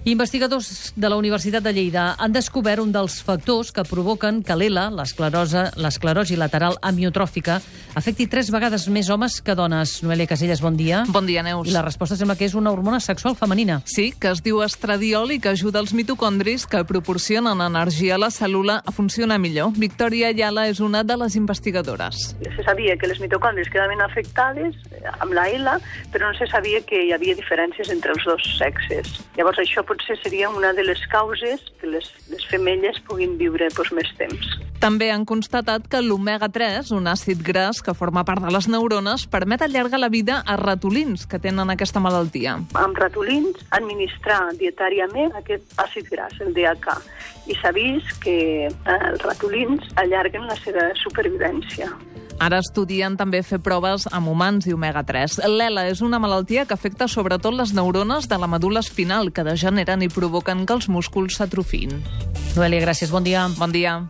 Investigadors de la Universitat de Lleida han descobert un dels factors que provoquen que l'ELA, l'esclerosi lateral amiotròfica, afecti 3 vegades més homes que dones. Noelia Casellas, bon dia. Bon dia, Neus. I la resposta sembla que és una hormona sexual femenina. Sí, que es diu estradiol i que ajuda els mitocondris que proporcionen energia a la cèl·lula a funcionar millor. Victòria Ayala és una de les investigadores. Se sabia que les mitocondris quedaven afectades amb la ELA, però no se sabia que hi havia diferències entre els dos sexes. Llavors això potser seria una de les causes que les femelles puguin viure més temps. També han constatat que l'omega-3, un àcid gras que forma part de les neurones, permet allargar la vida a ratolins que tenen aquesta malaltia. Amb ratolins, administrar dietàriament aquest àcid gras, el DHA, i s'ha vist que els ratolins allarguen la seva supervivència. Ara estudien també fer proves amb humans i omega-3. L'ELA és una malaltia que afecta sobretot les neurones de la medul·la espinal, que degeneren i provoquen que els músculs s'atrofin. Noelia, gràcies. Bon dia. Bon dia.